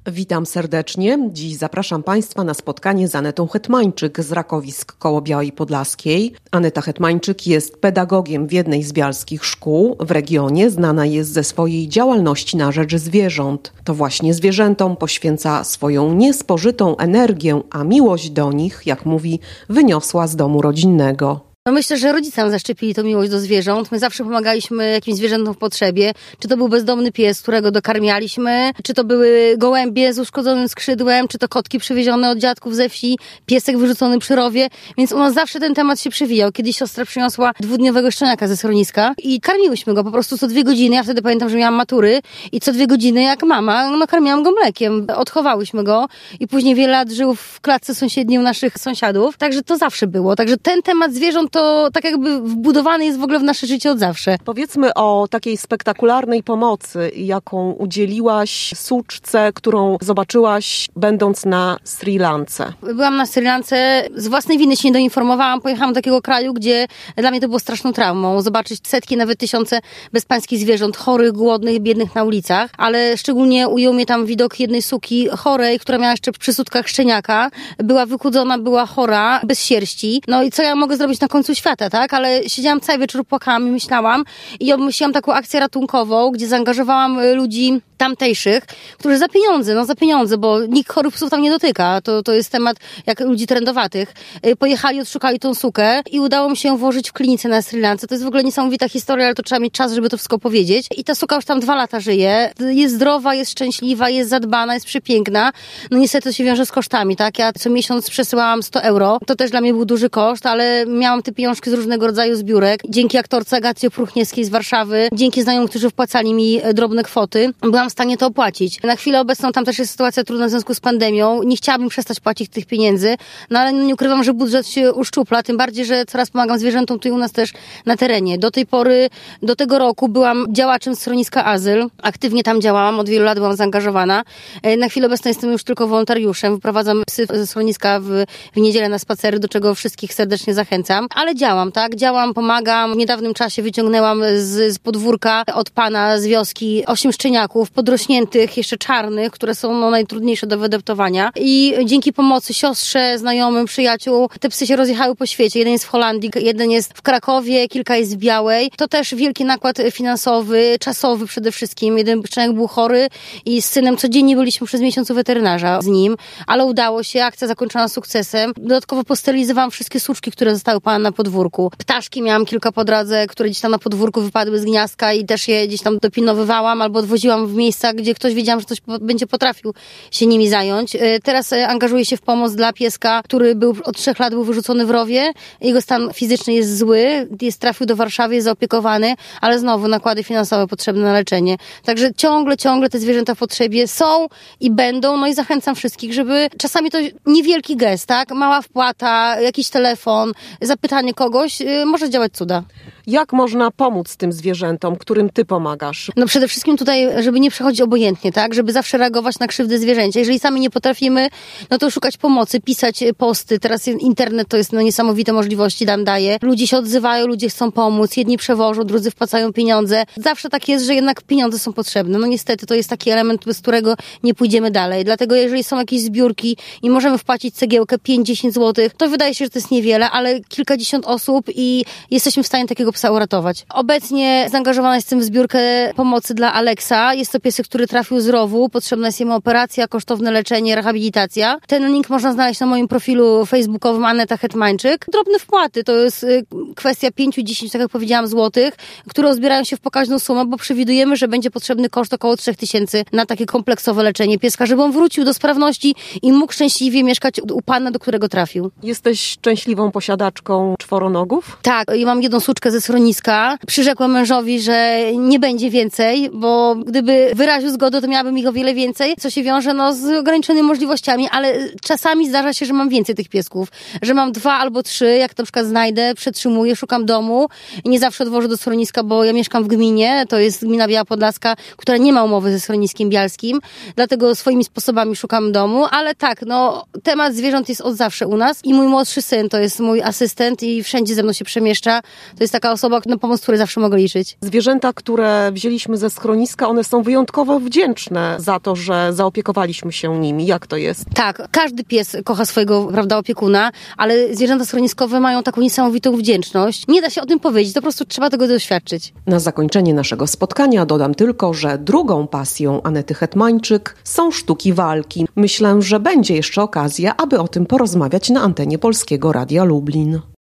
Witam serdecznie. Dziś zapraszam Państwa na spotkanie z Anetą Hetmańczyk z Rakowisk koło Białej Podlaskiej. Aneta Hetmańczyk jest pedagogiem w jednej z bialskich szkół w regionie. Znana jest ze swojej działalności na rzecz zwierząt. To właśnie zwierzętom poświęca swoją niespożytą energię, a miłość do nich, jak mówi, wyniosła z domu rodzinnego. Myślę, że rodzice nam zaszczepili tą miłość do zwierząt. My zawsze pomagaliśmy jakimś zwierzętom w potrzebie. Czy to był bezdomny pies, którego dokarmialiśmy, czy to były gołębie z uszkodzonym skrzydłem, czy to kotki przywiezione od dziadków ze wsi, piesek wyrzucony przy rowie. Więc u nas zawsze ten temat się przewijał. Kiedyś siostra przyniosła 2-dniowego szczeniaka ze schroniska i karmiłyśmy go po prostu co 2 godziny. Ja wtedy pamiętam, że miałam matury i co 2 godziny jak mama, karmiłam go mlekiem. Odchowałyśmy go i później wiele lat żył w klatce sąsiedniej u naszych sąsiadów. Także to zawsze było. Także ten temat zwierząt to tak jakby wbudowany jest w ogóle w nasze życie od zawsze. Powiedzmy o takiej spektakularnej pomocy, jaką udzieliłaś suczce, którą zobaczyłaś będąc na Sri Lance. Byłam na Sri Lance, z własnej winy się nie doinformowałam, pojechałam do takiego kraju, gdzie dla mnie to było straszną traumą. Zobaczyć setki, nawet tysiące bezpańskich zwierząt, chorych, głodnych, biednych na ulicach, ale szczególnie ujął mnie tam widok jednej suki chorej, która miała jeszcze przy sutkach szczeniaka. Była wychudzona, była chora, bez sierści. No i co ja mogę zrobić na końcu świata, tak? Ale siedziałam cały wieczór, płakałam i myślałam i obmyśliłam taką akcję ratunkową, gdzie zaangażowałam ludzi tamtejszych, którzy za pieniądze, bo nikt chorych psów tam nie dotyka. To jest temat jak ludzi trendowatych. Pojechali, odszukali tą sukę i udało mi się ją włożyć w klinice na Sri Lance. To jest w ogóle niesamowita historia, ale to trzeba mieć czas, żeby to wszystko powiedzieć. I ta suka już tam 2 lata żyje. Jest zdrowa, jest szczęśliwa, jest zadbana, jest przepiękna. No niestety to się wiąże z kosztami, tak? Ja co miesiąc przesyłałam 100 euro. To też dla mnie był duży koszt, ale miałam te pieniążki z różnego rodzaju zbiórek. Dzięki aktorce Agacie Pruchniewskiej z Warszawy, dzięki znajomym, którzy wpłacali mi drobne kwoty, byłam w stanie to opłacić. Na chwilę obecną tam też jest sytuacja trudna w związku z pandemią. Nie chciałabym przestać płacić tych pieniędzy, no ale nie ukrywam, że budżet się uszczupla, tym bardziej, że coraz pomagam zwierzętom tu i u nas też na terenie. Do tej pory, do tego roku byłam działaczem schroniska Azyl. Aktywnie tam działałam, od wielu lat byłam zaangażowana. Na chwilę obecną jestem już tylko wolontariuszem. Wyprowadzam psy ze schroniska w niedzielę na spacery, do czego wszystkich serdecznie zachęcam. Ale działam, tak? Działam, pomagam. W niedawnym czasie wyciągnęłam z podwórka od pana z wioski 8 szczeniaków, podrośniętych, jeszcze czarnych, które są najtrudniejsze do wyadoptowania. I dzięki pomocy siostrze, znajomym, przyjaciół, te psy się rozjechały po świecie. Jeden jest w Holandii, jeden jest w Krakowie, kilka jest w Białej. To też wielki nakład finansowy, czasowy przede wszystkim. Jeden szczeniak był chory i z synem codziennie byliśmy przez miesiąc u weterynarza z nim, ale udało się, akcja zakończona sukcesem. Dodatkowo postylizowałam wszystkie suczki, które zostały pana na podwórku. Ptaszki miałam kilka po drodze, które gdzieś tam na podwórku wypadły z gniazdka i też je gdzieś tam dopilnowywałam albo odwoziłam w miejsca, gdzie ktoś wiedziałam, że ktoś będzie potrafił się nimi zająć. Teraz angażuję się w pomoc dla pieska, który od 3 lat był wyrzucony w rowie. Jego stan fizyczny jest zły, trafił do Warszawy, jest zaopiekowany, ale znowu nakłady finansowe potrzebne na leczenie. Także ciągle te zwierzęta w potrzebie są i będą, no i zachęcam wszystkich, żeby czasami to niewielki gest, tak? Mała wpłata, jakiś telefon, zapytanie kogoś, może działać cuda. Jak można pomóc tym zwierzętom, którym ty pomagasz? No przede wszystkim tutaj, żeby nie przechodzić obojętnie, tak? Żeby zawsze reagować na krzywdy zwierzęcia. Jeżeli sami nie potrafimy, no to szukać pomocy, pisać posty. Teraz internet to jest niesamowite możliwości nam daje. Ludzie się odzywają, ludzie chcą pomóc. Jedni przewożą, drudzy wpłacają pieniądze. Zawsze tak jest, że jednak pieniądze są potrzebne. No niestety to jest taki element, bez którego nie pójdziemy dalej. Dlatego jeżeli są jakieś zbiórki i możemy wpłacić cegiełkę 5-10 zł, to wydaje się, że to jest niewiele, ale kilkadziesiąt osób i jesteśmy w stanie takiego psa uratować. Obecnie zaangażowana jestem w zbiórkę pomocy dla Aleksa. Jest to piesek, który trafił z rowu. Potrzebna jest jemu operacja, kosztowne leczenie, rehabilitacja. Ten link można znaleźć na moim profilu facebookowym Aneta Hetmańczyk. Drobne wpłaty, to jest kwestia 5-10, tak jak powiedziałam, złotych, które uzbierają się w pokaźną sumę, bo przewidujemy, że będzie potrzebny koszt około 3000 na takie kompleksowe leczenie pieska, żeby on wrócił do sprawności i mógł szczęśliwie mieszkać u pana, do którego trafił. Jesteś szczęśliwą posiadaczką czworonogów? Tak, i mam jedną suczkę ze schroniska. Przyrzekłam mężowi, że nie będzie więcej, bo gdyby wyraził zgodę, to miałabym ich o wiele więcej, co się wiąże z ograniczonymi możliwościami, ale czasami zdarza się, że mam więcej tych piesków, że mam 2 albo 3, jak na przykład znajdę, przetrzymuję, szukam domu i nie zawsze odwożę do schroniska, bo ja mieszkam w gminie, to jest gmina Biała Podlaska, która nie ma umowy ze schroniskiem bialskim, dlatego swoimi sposobami szukam domu, ale tak, temat zwierząt jest od zawsze u nas i mój młodszy syn to jest mój asystent i wszędzie ze mną się przemieszcza. To jest taka osoba, na pomoc której zawsze mogę liczyć. Zwierzęta, które wzięliśmy ze schroniska, one są wyjątkowo wdzięczne za to, że zaopiekowaliśmy się nimi. Jak to jest? Tak, każdy pies kocha swojego, prawda, opiekuna, ale zwierzęta schroniskowe mają taką niesamowitą wdzięczność. Nie da się o tym powiedzieć, to po prostu trzeba tego doświadczyć. Na zakończenie naszego spotkania dodam tylko, że drugą pasją Anety Hetmańczyk są sztuki walki. Myślę, że będzie jeszcze okazja, aby o tym porozmawiać na antenie Polskiego Radia Lublin.